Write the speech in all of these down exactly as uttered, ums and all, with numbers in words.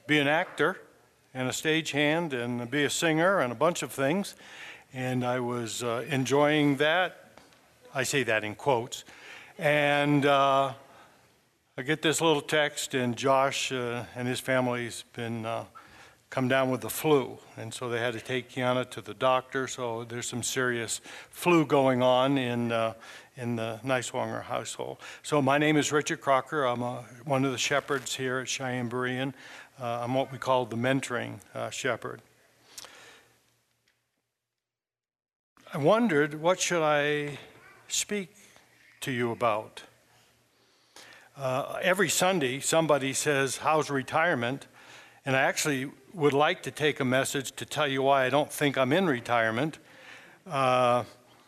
be an actor and a stagehand and be a singer and a bunch of things. And I was uh, enjoying that. I say that in quotes. And uh, I get this little text, and Josh uh, and his family's been uh, come down with the flu. And so they had to take Kiana to the doctor. So there's some serious flu going on in uh, in the Niswonger household. So my name is Richard Crocker. I'm a, one of the shepherds here at Cheyenne Berean. Uh, I'm what we call the mentoring uh, shepherd. I wondered, what should I speak to you about? Uh, every Sunday, somebody says, how's retirement? And I actually would like to take a message to tell you why I don't think I'm in retirement. Uh,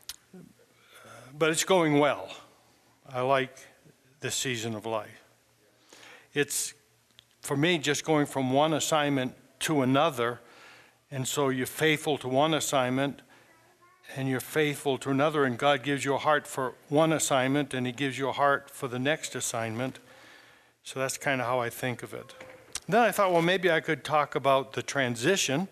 but it's going well. I like this season of life. It's, for me, just going from one assignment to another. And so you're faithful to one assignment, and you're faithful to another, and God gives you a heart for one assignment, and he gives you a heart for the next assignment. So that's kind of how I think of it. Then I thought, well, maybe I could talk about the transition.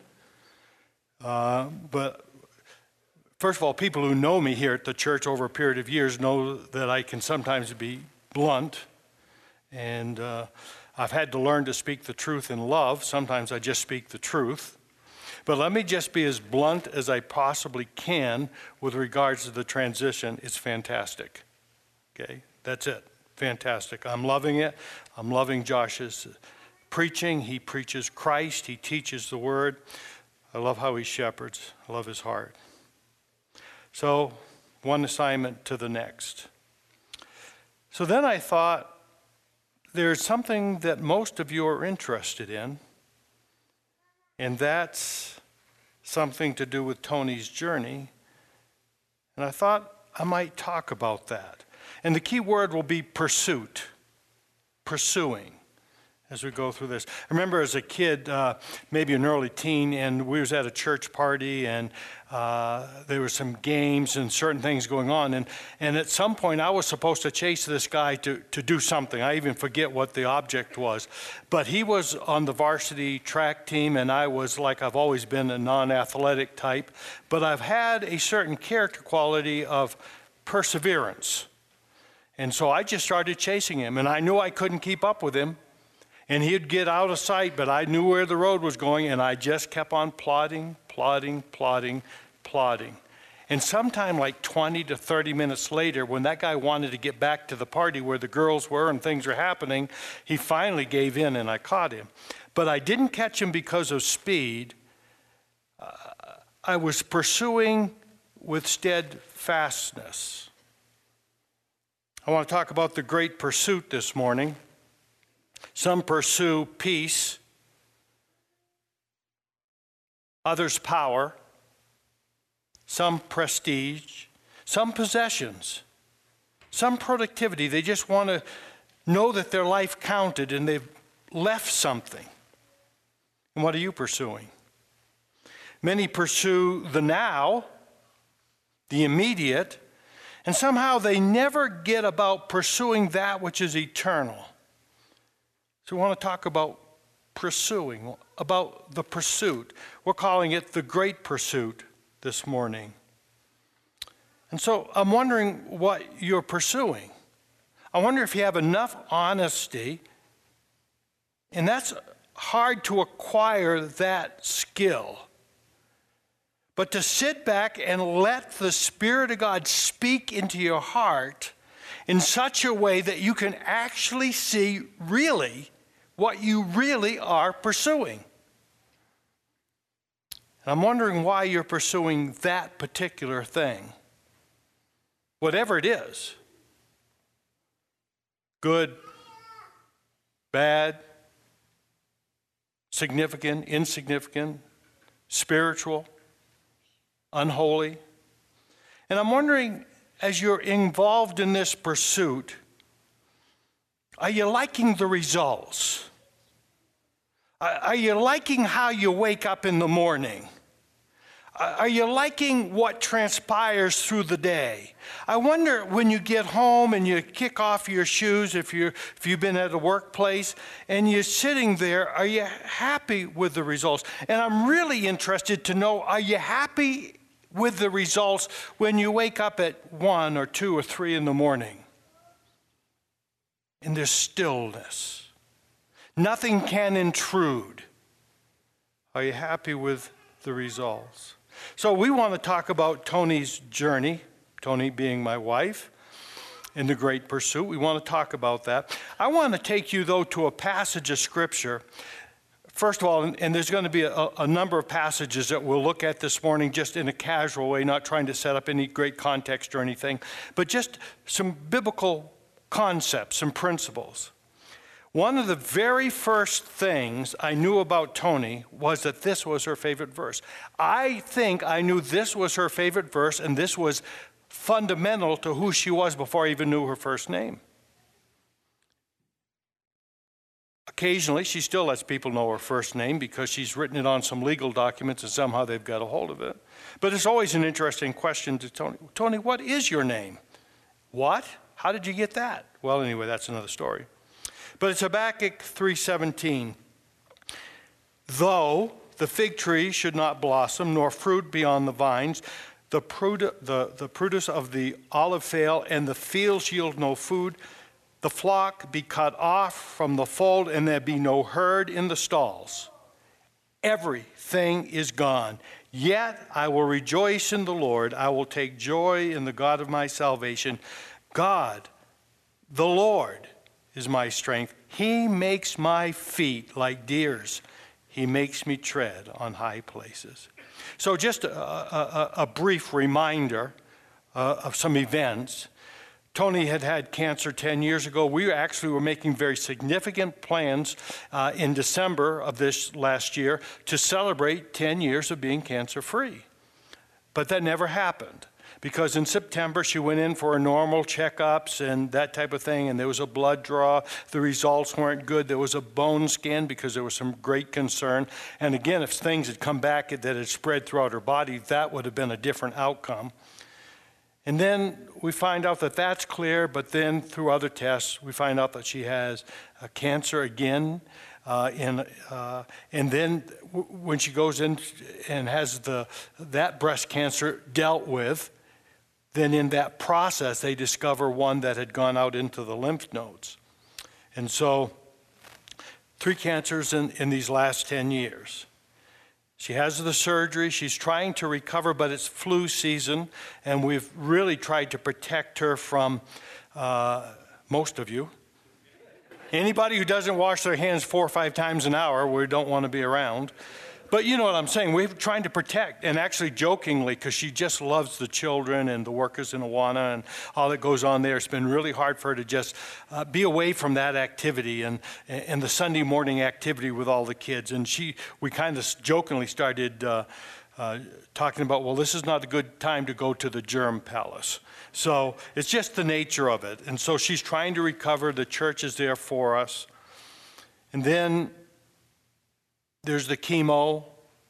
Uh, but first of all, people who know me here at the church over a period of years know that I can sometimes be blunt, and uh, I've had to learn to speak the truth in love. Sometimes I just speak the truth. But let me just be as blunt as I possibly can with regards to the transition. It's fantastic. Okay, that's it. Fantastic. I'm loving it. I'm loving Josh's preaching. He preaches Christ. He teaches the word. I love how he shepherds. I love his heart. So, one assignment to the next. So then I thought, there's something that most of you are interested in, and that's something to do with Tony's journey. And I thought I might talk about that. And the key word will be pursuit, pursuing, as we go through this. I remember as a kid, uh, maybe an early teen, and we was at a church party, and uh, there were some games and certain things going on. And, and at some point, I was supposed to chase this guy to, to do something. I even forget what the object was. But he was on the varsity track team, and I was, like I've always been, a non-athletic type. But I've had a certain character quality of perseverance. And so I just started chasing him, and I knew I couldn't keep up with him. And he'd get out of sight, but I knew where the road was going, and I just kept on plodding, plodding, plodding, plodding. And sometime like twenty to thirty minutes later, when that guy wanted to get back to the party where the girls were and things were happening, he finally gave in, and I caught him. But I didn't catch him because of speed. Uh, I was pursuing with steadfastness. I want to talk about the great pursuit this morning. Some pursue peace, others power, some prestige, some possessions, some productivity. They just want to know that their life counted and they've left something. And what are you pursuing? Many pursue the now, the immediate, and somehow they never get about pursuing that which is eternal. So we want to talk about pursuing, about the pursuit. We're calling it the great pursuit this morning. And so I'm wondering what you're pursuing. I wonder if you have enough honesty, and that's hard to acquire that skill. But to sit back and let the Spirit of God speak into your heart in such a way that you can actually see really what you really are pursuing. And I'm wondering why you're pursuing that particular thing. Whatever it is. Good, bad, significant, insignificant, spiritual, unholy. And I'm wondering, as you're involved in this pursuit, are you liking the results? Are you liking how you wake up in the morning? Are you liking what transpires through the day? I wonder when you get home and you kick off your shoes, if, you're, if you've been at a workplace, and you're sitting there, are you happy with the results? And I'm really interested to know, are you happy with the results when you wake up at one or two or three in the morning? And there's stillness. Nothing can intrude. Are you happy with the results? So we want to talk about Tony's journey, Tony being my wife, in the great pursuit. We want to talk about that. I want to take you, though, to a passage of Scripture. First of all, and there's going to be a, a number of passages that we'll look at this morning just in a casual way, not trying to set up any great context or anything, but just some biblical concepts and principles. One of the very first things I knew about Tony was that this was her favorite verse. I think I knew this was her favorite verse, and this was fundamental to who she was before I even knew her first name. Occasionally, she still lets people know her first name because she's written it on some legal documents and somehow they've got a hold of it. But it's always an interesting question to Tony. Tony, what is your name? What? How did you get that? Well, anyway, that's another story. But it's Habakkuk three seventeen. Though the fig tree should not blossom, nor fruit be on the vines, the, produ- the, the produce of the olive fail, and the fields yield no food, the flock be cut off from the fold, and there be no herd in the stalls. Everything is gone. Yet I will rejoice in the Lord. I will take joy in the God of my salvation. God, the Lord, is my strength. He makes my feet like deer's. He makes me tread on high places. So just a, a, a brief reminder uh, of some events. Tony had had cancer ten years ago. We actually were making very significant plans uh, in December of this last year to celebrate ten years of being cancer-free. But that never happened. Because in September, she went in for her normal checkups and that type of thing, and there was a blood draw. The results weren't good. There was a bone scan because there was some great concern. And again, if things had come back that had spread throughout her body, that would have been a different outcome. And then we find out that that's clear, but then through other tests, we find out that she has a cancer again. Uh, in, uh, and then w- when she goes in and has the that breast cancer dealt with, then in that process, they discover one that had gone out into the lymph nodes. And so, three cancers in, in these last ten years. She has the surgery. She's trying to recover, but it's flu season, and we've really tried to protect her from uh, most of you. Anybody who doesn't wash their hands four or five times an hour, we don't want to be around. But you know what I'm saying. We're trying to protect, and actually jokingly, because she just loves the children and the workers in Awana and all that goes on there. It's been really hard for her to just uh, be away from that activity and, and the Sunday morning activity with all the kids. And she, we kind of jokingly started uh, uh, talking about, well, this is not a good time to go to the germ palace. So it's just the nature of it. And so she's trying to recover. The church is there for us. And then there's the chemo,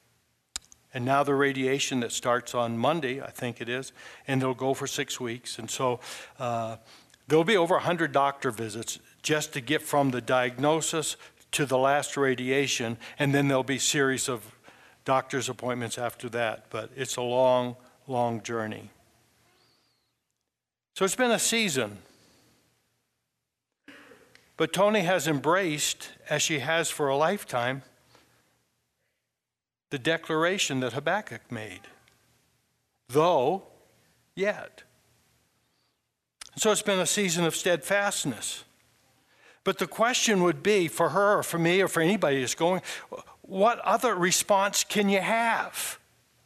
and now the radiation that starts on Monday, I think it is, and it'll go for six weeks. And so uh, there'll be over one hundred doctor visits just to get from the diagnosis to the last radiation, and then there'll be a series of doctor's appointments after that. But it's a long, long journey. So it's been a season. But Tony has embraced, as she has for a lifetime, the declaration that Habakkuk made. Though, yet. So it's been a season of steadfastness. But the question would be, for her or for me or for anybody that's going, what other response can you have?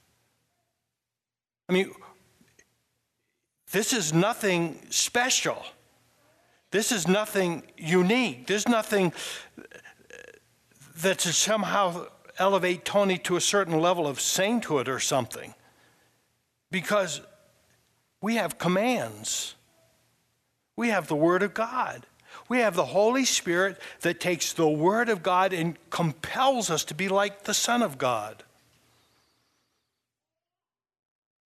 I mean, this is nothing special. This is nothing unique. There's nothing that's somehow elevate Tony to a certain level of sainthood or something, because we have commands. We have the Word of God. We have the Holy Spirit that takes the Word of God and compels us to be like the Son of God.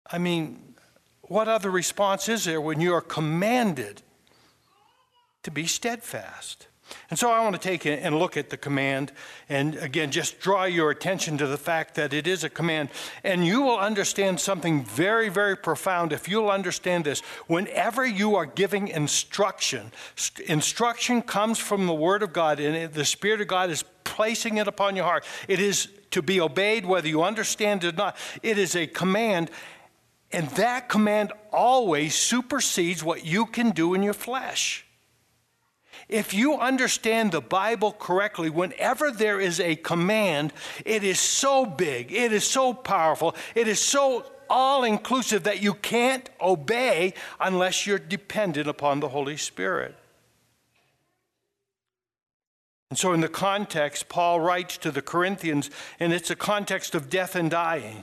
I mean, what other response is there when you are commanded to be steadfast? And so I want to take and look at the command and, again, just draw your attention to the fact that it is a command. And you will understand something very, very profound if you'll understand this. Whenever you are giving instruction, instruction comes from the Word of God, and the Spirit of God is placing it upon your heart. It is to be obeyed whether you understand it or not. It is a command, and that command always supersedes what you can do in your flesh. If you understand the Bible correctly, whenever there is a command, it is so big, it is so powerful, it is so all-inclusive that you can't obey unless you're dependent upon the Holy Spirit. And so in the context, Paul writes to the Corinthians, and it's a context of death and dying.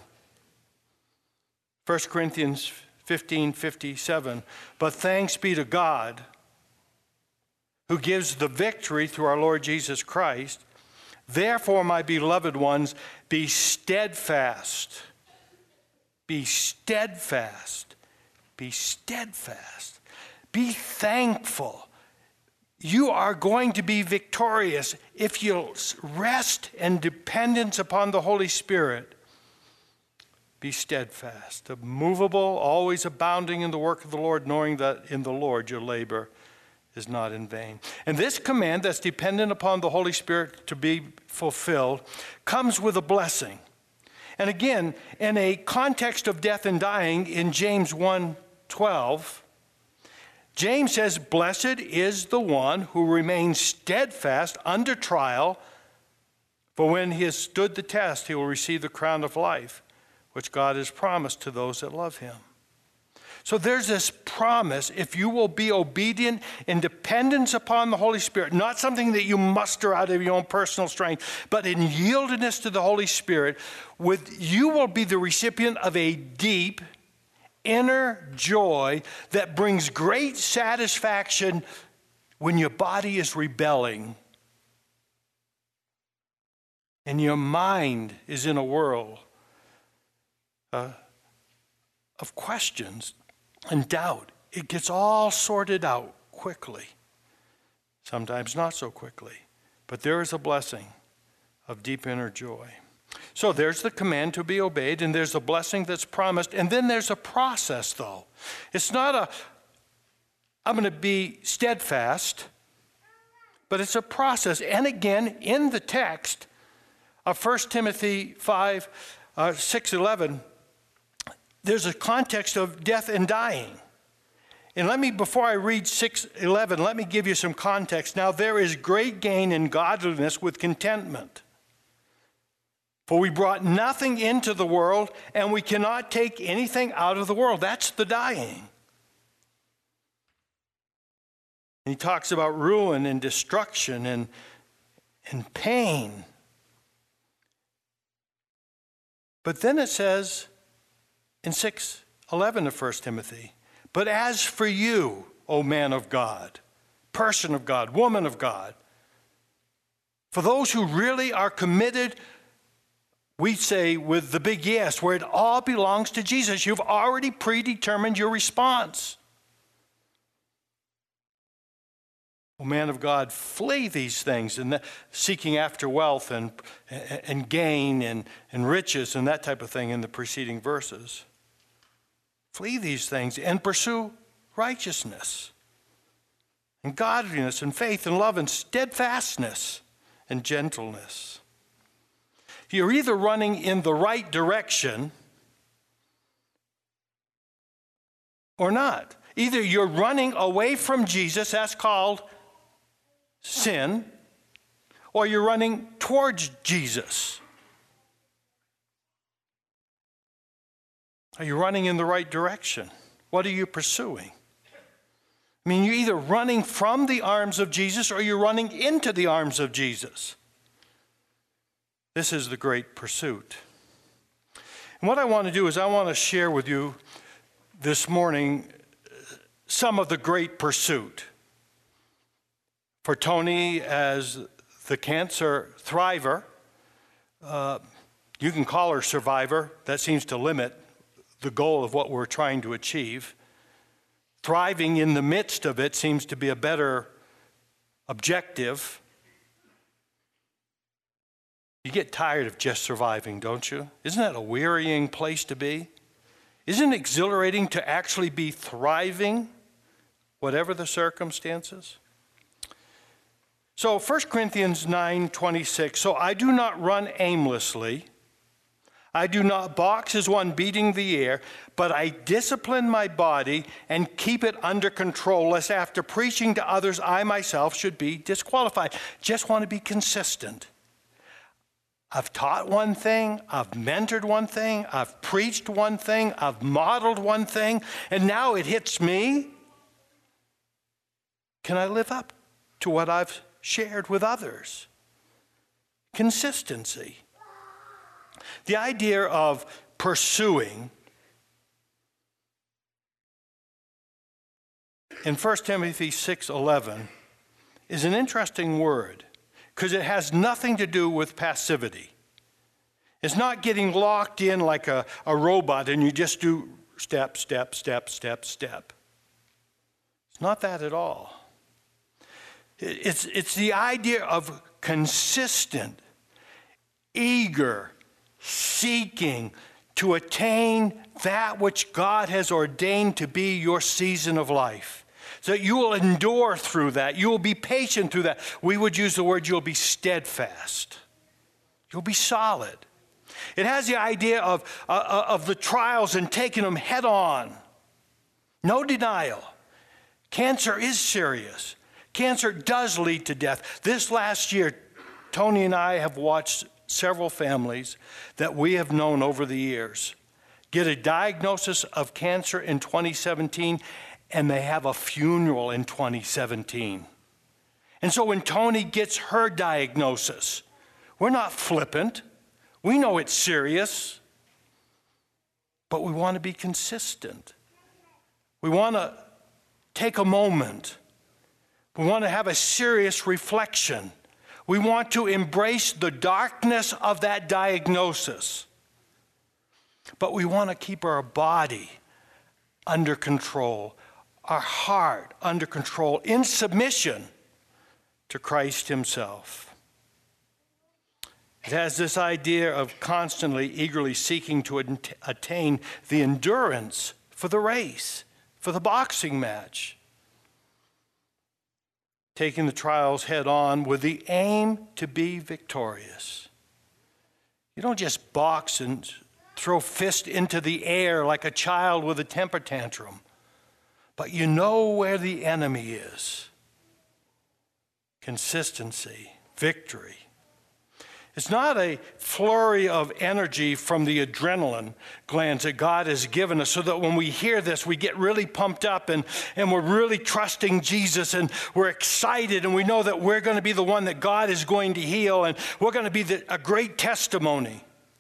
First Corinthians fifteen fifty-seven, but thanks be to God, who gives the victory through our Lord Jesus Christ. Therefore, my beloved ones, be steadfast. Be steadfast. Be steadfast. Be thankful. You are going to be victorious if you rest and dependence upon the Holy Spirit. Be steadfast, immovable, always abounding in the work of the Lord, knowing that in the Lord your labor is not in vain. And this command that's dependent upon the Holy Spirit to be fulfilled comes with a blessing. And again, in a context of death and dying, in James one twelve, James says, blessed is the one who remains steadfast under trial, for when he has stood the test, he will receive the crown of life, which God has promised to those that love him. So there's this promise, if you will be obedient in dependence upon the Holy Spirit, not something that you muster out of your own personal strength, but in yieldedness to the Holy Spirit, with you will be the recipient of a deep inner joy that brings great satisfaction when your body is rebelling and your mind is in a whirl uh, of questions and doubt. It gets all sorted out quickly, sometimes not so quickly, but there is a blessing of deep inner joy. So there's the command to be obeyed, and there's a blessing that's promised, and then there's a process, though. It's not a, I'm going to be steadfast, but it's a process. And again, in the text of First Timothy five, uh, six eleven, there's a context of death and dying. And let me, before I read six eleven, let me give you some context. Now, there is great gain in godliness with contentment. For we brought nothing into the world, and we cannot take anything out of the world. That's the dying. And he talks about ruin and destruction and, and pain. But then it says in six eleven of First Timothy, but as for you, O man of God, person of God, woman of God, for those who really are committed, we say with the big yes, where it all belongs to Jesus. You've already predetermined your response. O man of God, flee these things, and the, seeking after wealth and, and gain and, and riches and that type of thing in the preceding verses. Flee these things and pursue righteousness and godliness and faith and love and steadfastness and gentleness. You're either running in the right direction or not. Either you're running away from Jesus, that's called sin, or you're running towards Jesus. Are you running in the right direction? What are you pursuing? I mean, you're either running from the arms of Jesus or you're running into the arms of Jesus. This is the great pursuit. And what I want to do is I want to share with you this morning some of the great pursuit. For Tony, as the cancer thriver, uh, you can call her survivor. That seems to limit the goal of what we're trying to achieve. Thriving in the midst of it seems to be a better objective. You get tired of just surviving, don't you? Isn't that a wearying place to be? Isn't it exhilarating to actually be thriving, whatever the circumstances? So First Corinthians nine twenty-six, so I do not run aimlessly. I do not box as one beating the air, but I discipline my body and keep it under control, lest after preaching to others, I myself should be disqualified. Just want to be consistent. I've taught one thing, I've mentored one thing, I've preached one thing, I've modeled one thing, and now it hits me. Can I live up to what I've shared with others? Consistency. The idea of pursuing in First Timothy six eleven is an interesting word because it has nothing to do with passivity. It's not getting locked in like a, a robot and you just do step, step, step, step, step. It's not that at all. It's, it's the idea of consistent, eager, seeking to attain that which God has ordained to be your season of life. So that you will endure through that. You will be patient through that. We would use the word you'll be steadfast. You'll be solid. It has the idea of, uh, of the trials and taking them head on. No denial. Cancer is serious. Cancer does lead to death. This last year, Tony and I have watched several families that we have known over the years get a diagnosis of cancer in twenty seventeen, and they have a funeral in twenty seventeen. And so when Tony gets her diagnosis, we're not flippant. We know it's serious, but we want to be consistent. We want to take a moment. We want to have a serious reflection. We want to embrace the darkness of that diagnosis. But we want to keep our body under control, our heart under control, in submission to Christ himself. It has this idea of constantly, eagerly seeking to attain the endurance for the race, for the boxing match. Taking the trials head on with the aim to be victorious. You don't just box and throw fist into the air like a child with a temper tantrum, but you know where the enemy is. Consistency, victory. It's not a flurry of energy from the adrenaline glands that God has given us so that when we hear this, we get really pumped up and, and we're really trusting Jesus and we're excited and we know that we're going to be the one that God is going to heal and we're going to be the, a great testimony.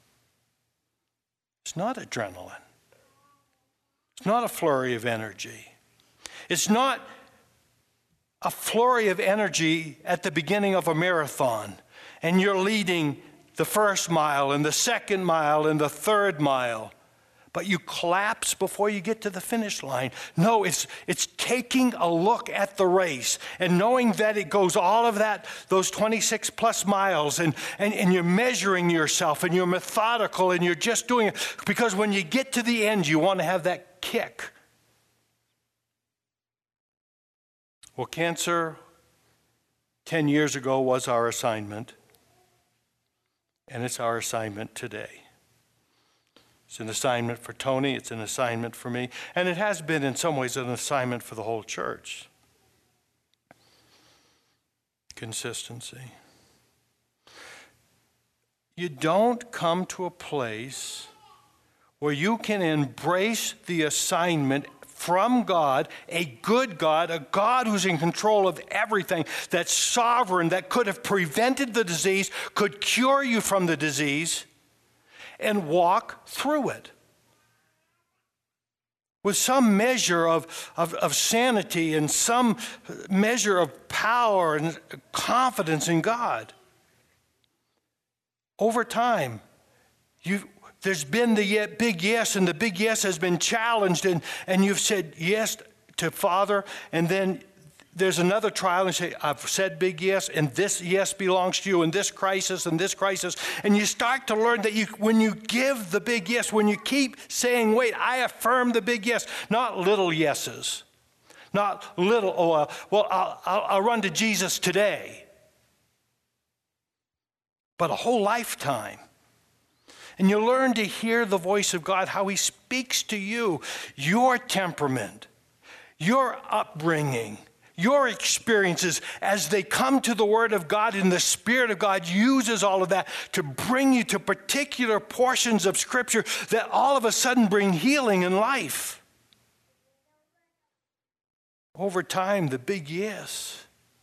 It's not adrenaline. It's not a flurry of energy. It's not a flurry of energy at the beginning of a marathon. And you're leading the first mile and the second mile and the third mile, but you collapse before you get to the finish line. No, it's it's taking a look at the race and knowing that it goes all of that, those twenty-six plus miles, and, and, and you're measuring yourself and you're methodical and you're just doing it. Because when you get to the end, you want to have that kick. Well, cancer ten years ago was our assignment. And it's our assignment today. It's an assignment for Tony, it's an assignment for me, and it has been in some ways an assignment for the whole church. Consistency. You don't come to a place where you can embrace the assignment from God, a good God, a God who's in control of everything, that's sovereign, that could have prevented the disease, could cure you from the disease, and walk through it with some measure of, of, of sanity and some measure of power and confidence in God. Over time, you there's been the ye- big yes, and the big yes has been challenged, and, and you've said yes to Father, and then there's another trial and say, I've said big yes, and this yes belongs to you, and this crisis, and this crisis. And you start to learn that you, when you give the big yes, when you keep saying, wait, I affirm the big yes, not little yeses, not little, oh, uh, well, I'll, I'll, I'll run to Jesus today, but a whole lifetime. And you learn to hear the voice of God, how he speaks to you, your temperament, your upbringing, your experiences as they come to the Word of God, and the Spirit of God uses all of that to bring you to particular portions of Scripture that all of a sudden bring healing and life. Over time, the big yes.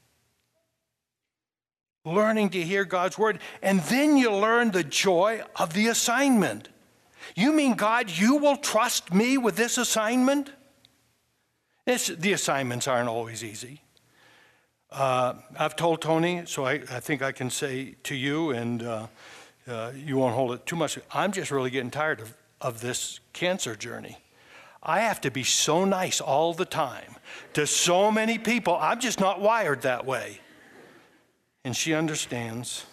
Learning to hear God's Word, and then you learn the joy of the assignment. You mean, God, you will trust me with this assignment? It's, the assignments aren't always easy. Uh, I've told Tony, so I, I think I can say to you, and uh, uh, you won't hold it too much, I'm just really getting tired of, of this cancer journey. I have to be so nice all the time to so many people. I'm just not wired that way. And she understands.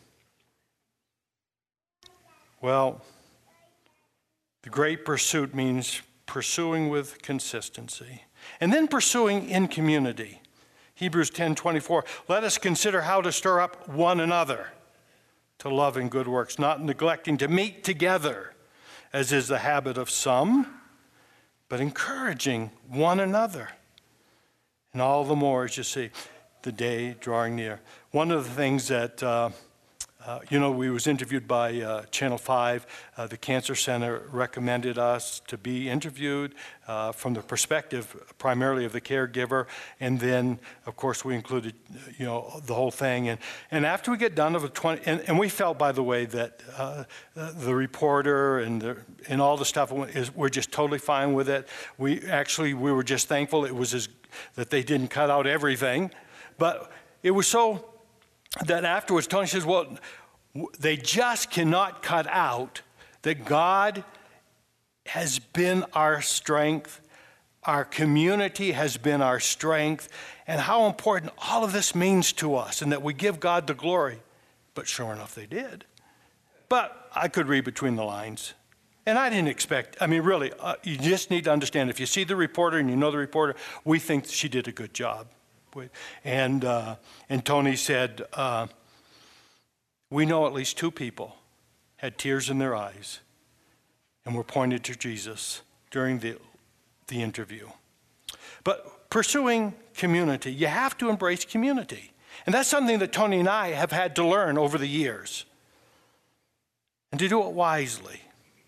Well, the great pursuit means pursuing with consistency. And then pursuing in community. Hebrews ten twenty-four, let us consider how to stir up one another to love and good works, not neglecting to meet together, as is the habit of some, but encouraging one another. And all the more as you see the day drawing near. One of the things that uh, Uh, you know, we was interviewed by uh, Channel five. Uh, the Cancer Center recommended us to be interviewed uh, from the perspective primarily of the caregiver. And then, of course, we included, you know, the whole thing. And, and after we get done of the twenty, and, and we felt, by the way, that uh, the reporter and, the, and all the stuff, is, we're just totally fine with it. We actually, we were just thankful it was as, that they didn't cut out everything. But it was so that afterwards, Tony says, well, they just cannot cut out that God has been our strength, our community has been our strength, and how important all of this means to us, and that we give God the glory. But sure enough, they did. But I could read between the lines. And I didn't expect, I mean, really, uh, you just need to understand, if you see the reporter and you know the reporter, we think she did a good job. And, uh, and Tony said, uh, we know at least two people had tears in their eyes and were pointed to Jesus during the, the interview. But pursuing community, you have to embrace community. And that's something that Tony and I have had to learn over the years. And to do it wisely.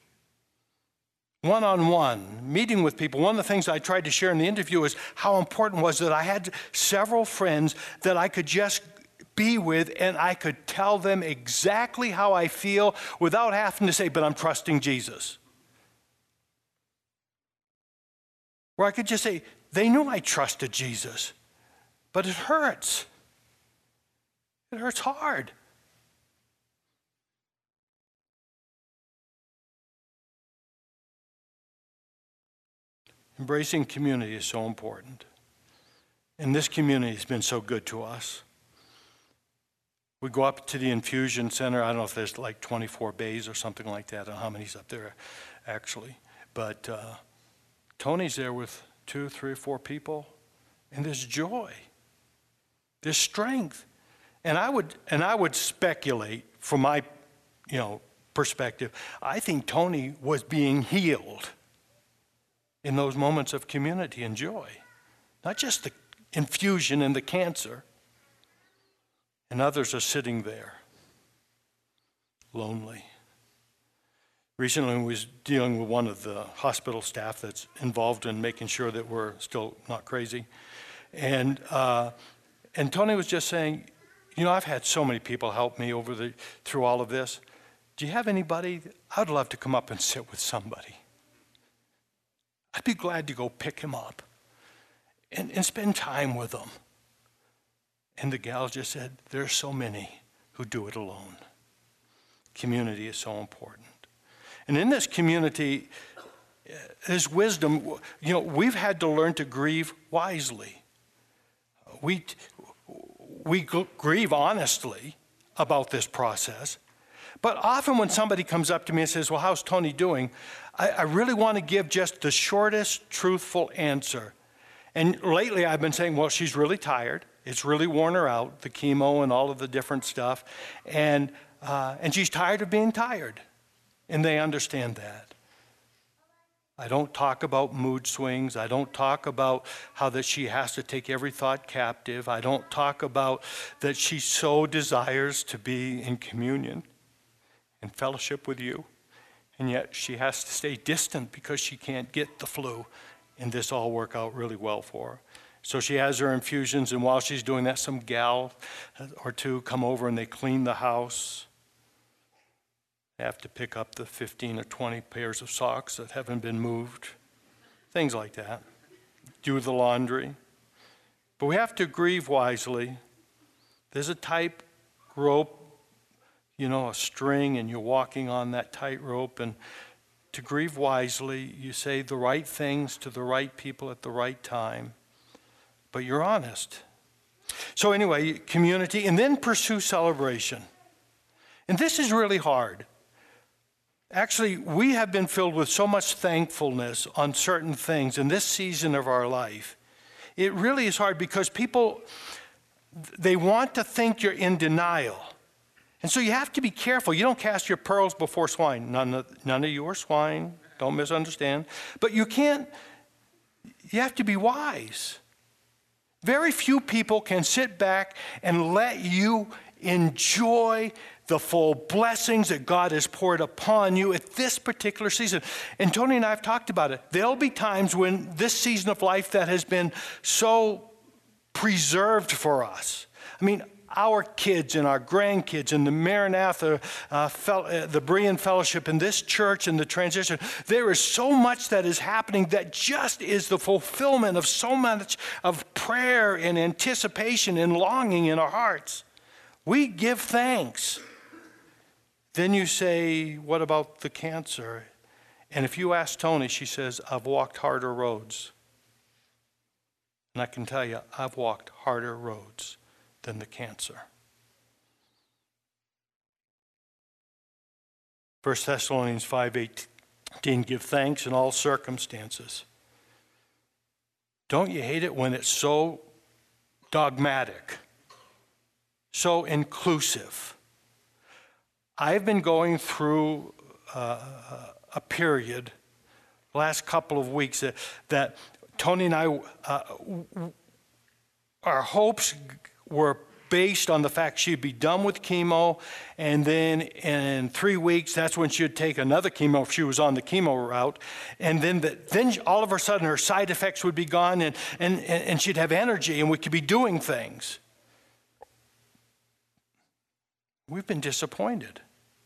One-on-one, meeting with people. One of the things I tried to share in the interview is how important it was that I had several friends that I could just be with, and I could tell them exactly how I feel without having to say, but I'm trusting Jesus. Where I could just say, they knew I trusted Jesus, but it hurts. It hurts hard. Embracing community is so important. And this community has been so good to us. We go up to the infusion center. I don't know if there's like twenty-four bays or something like that. I don't know how many's up there, actually. But uh, Tony's there with two, three, four people, and there's joy. There's strength. And I would, and I would speculate from my, you know, perspective, I think Tony was being healed in those moments of community and joy. Not just the infusion and the cancer. And others are sitting there, lonely. Recently, I was dealing with one of the hospital staff that's involved in making sure that we're still not crazy. And, uh, and Tony was just saying, you know, I've had so many people help me over the, through all of this. Do you have anybody? I'd love to come up and sit with somebody. I'd be glad to go pick him up and, and spend time with him. And the gal just said, there's so many who do it alone. Community is so important. And in this community, there's wisdom. You know, we've had to learn to grieve wisely. We, we grieve honestly about this process. But often when somebody comes up to me and says, well, how's Tony doing? I, I really want to give just the shortest, truthful answer. And lately I've been saying, well, she's really tired. It's really worn her out, the chemo and all of the different stuff. And, uh, and she's tired of being tired. And they understand that. I don't talk about mood swings. I don't talk about how that she has to take every thought captive. I don't talk about that she so desires to be in communion and fellowship with you, and yet she has to stay distant because she can't get the flu, and this all work out really well for her. So she has her infusions, and while she's doing that, some gal or two come over and they clean the house. They have to pick up the fifteen or twenty pairs of socks that haven't been moved, things like that. Do the laundry. But we have to grieve wisely. There's a tight rope, you know, a string, and you're walking on that tightrope. And to grieve wisely, you say the right things to the right people at the right time, but you're honest. So anyway, community, and then pursue celebration. And this is really hard. Actually, we have been filled with so much thankfulness on certain things in this season of our life. It really is hard because people, they want to think you're in denial. And so you have to be careful. You don't cast your pearls before swine. None of, none of you are swine. Don't misunderstand. But you can't, you have to be wise. Very few people can sit back and let you enjoy the full blessings that God has poured upon you at this particular season. And Tony and I have talked about it. There'll be times when this season of life that has been so preserved for us. I mean, our kids and our grandkids and the Maranatha, uh, fel- uh, the Berean Fellowship and this church and the transition, there is so much that is happening that just is the fulfillment of so much of prayer and anticipation and longing in our hearts. We give thanks. Then you say, what about the cancer? And if you ask Tony, she says, I've walked harder roads. And I can tell you, I've walked harder roads than the cancer. First Thessalonians five eighteen, give thanks in all circumstances. Don't you hate it when it's so dogmatic, so inclusive? I've been going through uh, a period, last couple of weeks, that, that Tony and I, uh, our hopes were based on the fact she'd be done with chemo, and then in three weeks, that's when she'd take another chemo if she was on the chemo route, and then the, then all of a sudden her side effects would be gone, and, and, and she'd have energy, and we could be doing things. We've been disappointed.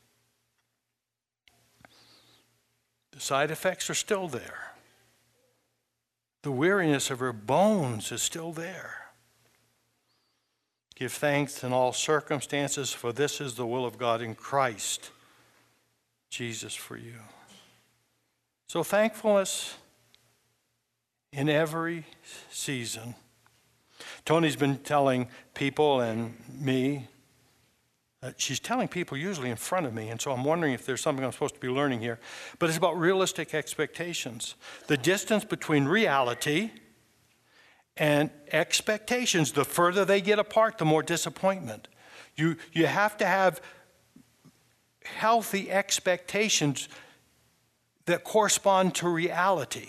The side effects are still there. The weariness of her bones is still there. Give thanks in all circumstances, for this is the will of God in Christ Jesus for you. So thankfulness in every season. Tony's been telling people and me, Uh, she's telling people usually in front of me, and so I'm wondering if there's something I'm supposed to be learning here. But it's about realistic expectations. The distance between reality and expectations, the further they get apart, the more disappointment. You, you have to have healthy expectations that correspond to reality.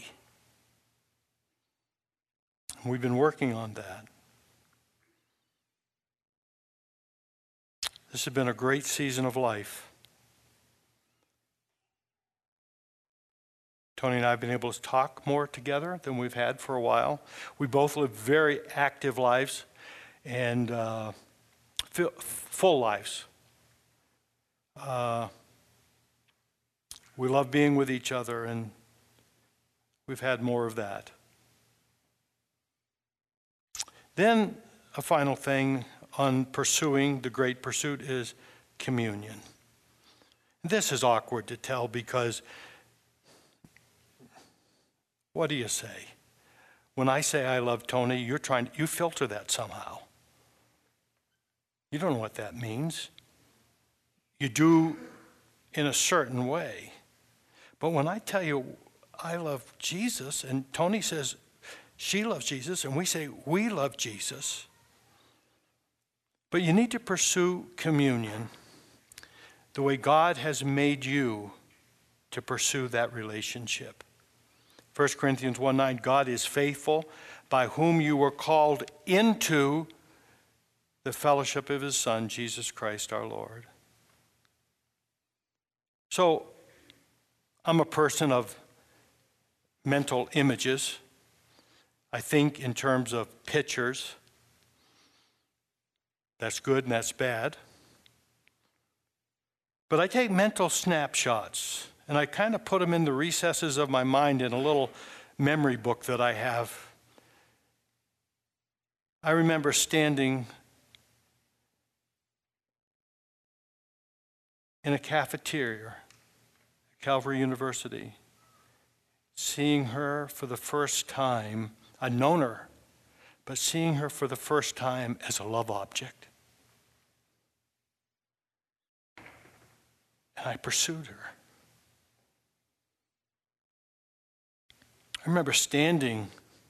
We've been working on that. This has been a great season of life. Tony and I have been able to talk more together than we've had for a while. We both live very active lives and uh, full lives. Uh, we love being with each other, and we've had more of that. Then a final thing on pursuing the great pursuit is communion. This is awkward to tell because what do you say? When I say I love Tony, you're trying, you filter that somehow. You don't know what that means. You do in a certain way. But when I tell you I love Jesus, and Tony says she loves Jesus, and we say we love Jesus, but you need to pursue communion the way God has made you to pursue that relationship. First Corinthians one nine, God is faithful, by whom you were called into the fellowship of his Son, Jesus Christ our Lord. So, I'm a person of mental images. I think in terms of pictures. That's good and that's bad. But I take mental snapshots and I kind of put them in the recesses of my mind in a little memory book that I have. I remember standing in a cafeteria at Calvary University, seeing her for the first time. I'd known her, but seeing her for the first time as a love object. And I pursued her. I remember standing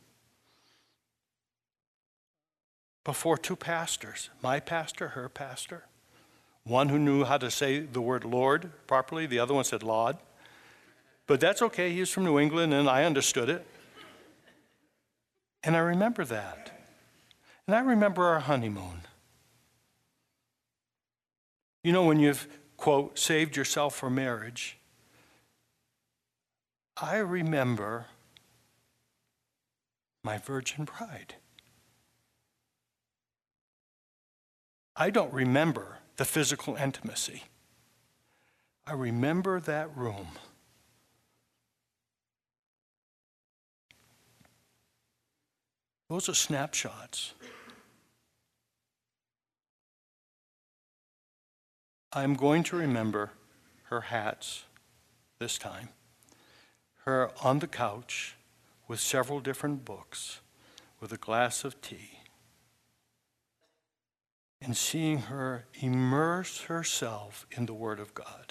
before two pastors, my pastor, her pastor. One who knew how to say the word Lord properly, the other one said Laud. But that's okay, he was from New England and I understood it. And I remember that. And I remember our honeymoon. You know, when you've, quote, saved yourself for marriage, I remember my virgin bride. I don't remember the physical intimacy. I remember that room. Those are snapshots. I'm going to remember her hats this time. Her on the couch with several different books, with a glass of tea. And seeing her immerse herself in the Word of God.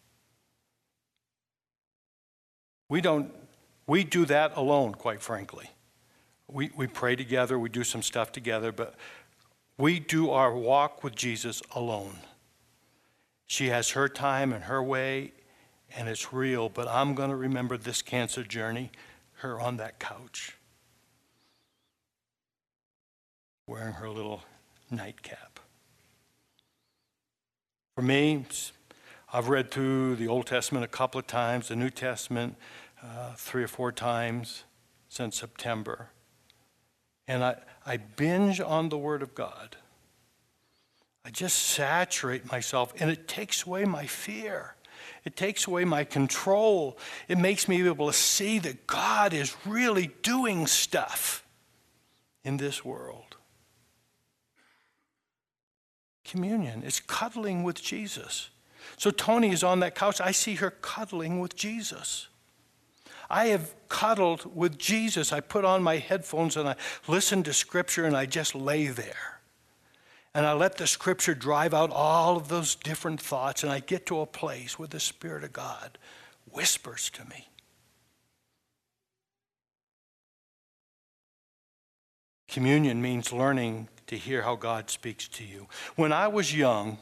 We don't, we do that alone, quite frankly. We, we pray together, we do some stuff together, but we do our walk with Jesus alone. She has her time and her way, and it's real, but I'm going to remember this cancer journey, her on that couch, wearing her little nightcap. For me, I've read through the Old Testament a couple of times, the New Testament uh, three or four times since September. And I, I binge on the Word of God. I just saturate myself, and it takes away my fear. It takes away my control. It makes me able to see that God is really doing stuff in this world. Communion is cuddling with Jesus. So Tony is on that couch. I see her cuddling with Jesus. I have cuddled with Jesus. I put on my headphones and I listen to Scripture and I just lay there. And I let the Scripture drive out all of those different thoughts, and I get to a place where the Spirit of God whispers to me. Communion means learning to hear how God speaks to you. When I was young,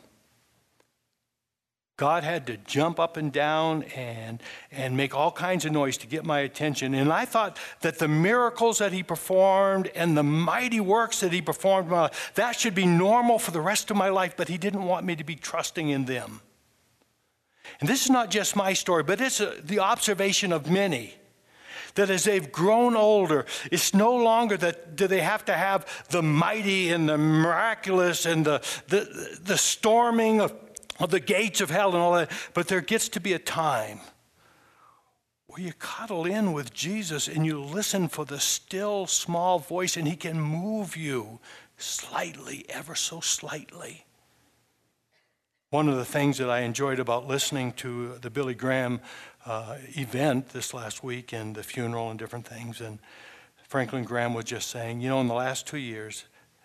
God had to jump up and down and, and make all kinds of noise to get my attention. And I thought that the miracles that he performed and the mighty works that he performed, that should be normal for the rest of my life, but he didn't want me to be trusting in them. And this is not just my story, but it's a, the observation of many. That as they've grown older, it's no longer that do they have to have the mighty and the miraculous and the, the, the storming of of the gates of hell and all that, but there gets to be a time where you cuddle in with Jesus and you listen for the still small voice, and he can move you slightly, ever so slightly. One of the things that I enjoyed about listening to the Billy Graham uh, event this last week and the funeral and different things, and Franklin Graham was just saying, you know, in the last two years,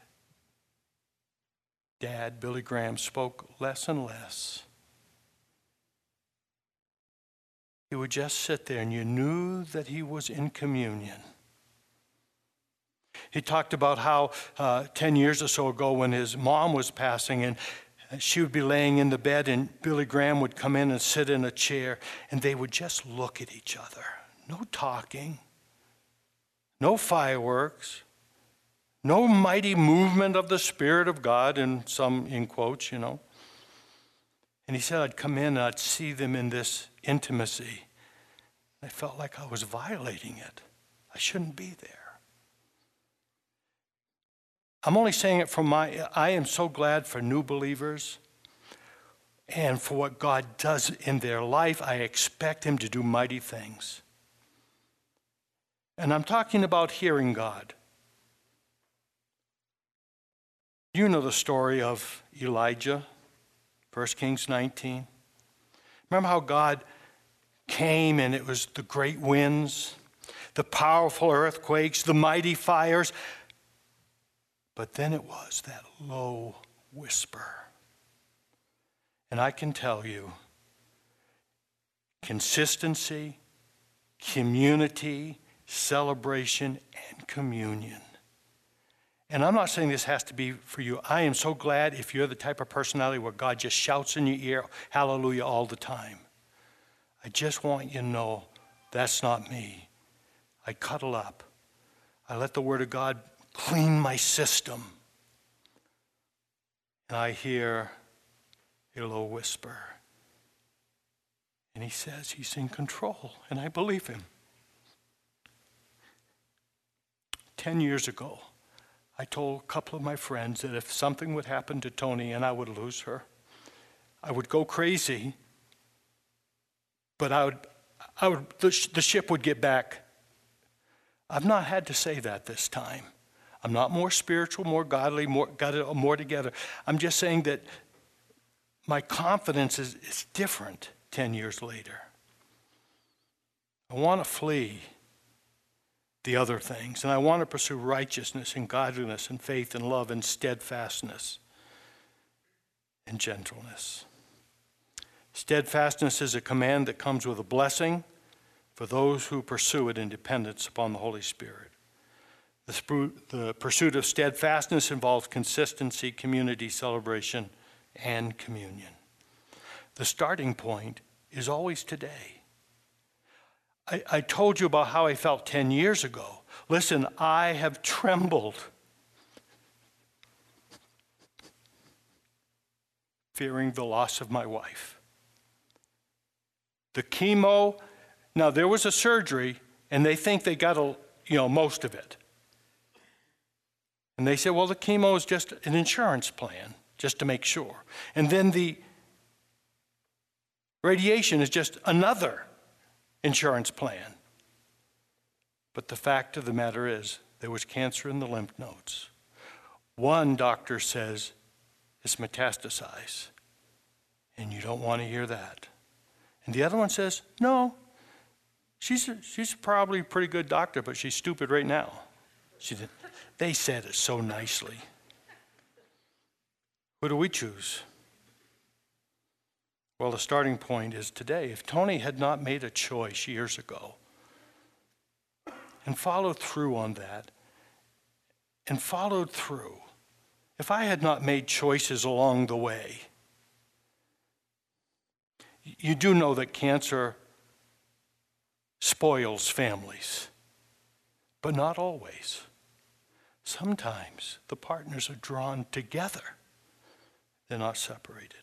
Dad, Billy Graham, spoke less and less. He would just sit there and you knew that he was in communion. He talked about how uh, ten years or so ago when his mom was passing and she would be laying in the bed and Billy Graham would come in and sit in a chair and they would just look at each other. No talking, no fireworks, no mighty movement of the Spirit of God, in some in quotes, you know. And he said I'd come in and I'd see them in this intimacy. I felt like I was violating it. I shouldn't be there. I'm only saying it from my, I am so glad for new believers and for what God does in their life. I expect him to do mighty things. And I'm talking about hearing God. You know the story of Elijah, First Kings nineteen. Remember how God came and it was the great winds, the powerful earthquakes, the mighty fires. But then it was that low whisper. And I can tell you, consistency, community, celebration, and communion. And I'm not saying this has to be for you. I am so glad if you're the type of personality where God just shouts in your ear, hallelujah, all the time. I just want you to know that's not me. I cuddle up. I let the Word of God clean my system. And I hear a low whisper. And he says he's in control, and I believe him. Ten years ago, I told a couple of my friends that if something would happen to Tony and I would lose her, I would go crazy, but I would, I would, the, sh- the ship would get back. I've not had to say that this time. I'm not more spiritual, more godly, more got it more together. I'm just saying that my confidence is, is different ten years later. I want to flee the other things, and I want to pursue righteousness and godliness and faith and love and steadfastness and gentleness. Steadfastness is a command that comes with a blessing for those who pursue it in dependence upon the Holy Spirit. The pursuit of steadfastness involves consistency, community, celebration, and communion. The starting point is always today. I, I told you about how I felt ten years ago. Listen, I have trembled, fearing the loss of my wife. The chemo, now there was a surgery, and they think they got a, you know, most of it. And they said, well, the chemo is just an insurance plan, just to make sure. And then the radiation is just another insurance plan. But the fact of the matter is, there was cancer in the lymph nodes. One doctor says it's metastasized, and you don't want to hear that. And the other one says, no, she's a, she's probably a pretty good doctor, but she's stupid right now. She did. They said it so nicely. Who do we choose? Well, the starting point is today. If Tony had not made a choice years ago and followed through on that, and followed through, if I had not made choices along the way, you do know that cancer spoils families, but not always. Sometimes the partners are drawn together. They're not separated.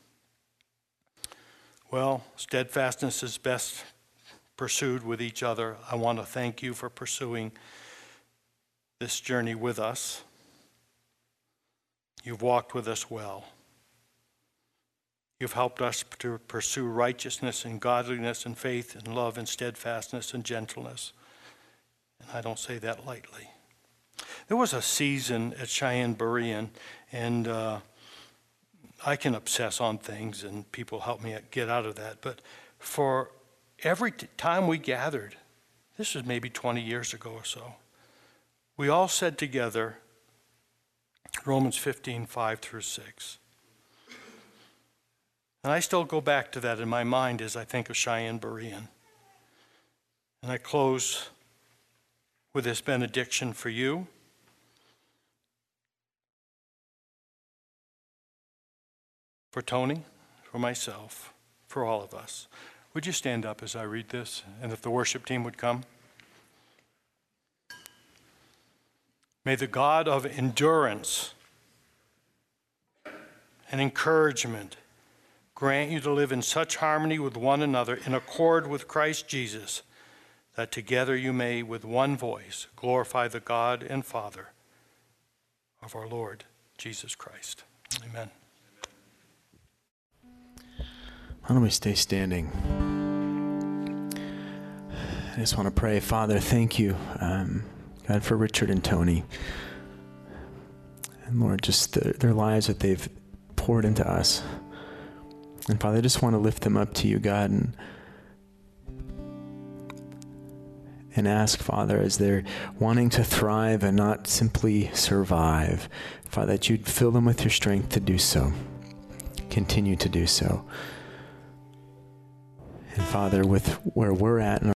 Well, steadfastness is best pursued with each other. I want to thank you for pursuing this journey with us. You've walked with us well. You've helped us to pursue righteousness and godliness and faith and love and steadfastness and gentleness. And I don't say that lightly. There was a season at Cheyenne Berean, and uh, I can obsess on things and people help me get out of that. But for every t- time we gathered, this was maybe twenty years ago or so, we all said together, Romans fifteen, five through six. And I still go back to that in my mind as I think of Cheyenne Berean. And I close with this benediction for you. For Tony, for myself, for all of us. Would you stand up as I read this? And if the worship team would come. May the God of endurance and encouragement grant you to live in such harmony with one another, in accord with Christ Jesus, that together you may, with one voice, glorify the God and Father of our Lord Jesus Christ. Amen. Why don't we stay standing? I just want to pray. Father, thank you, um, God, for Richard and Tony. And Lord, just the, their lives that they've poured into us. And Father, I just want to lift them up to you, God, and and ask, Father, as they're wanting to thrive and not simply survive, Father, that you'd fill them with your strength to do so. Continue to do so. And Father, with where we're at in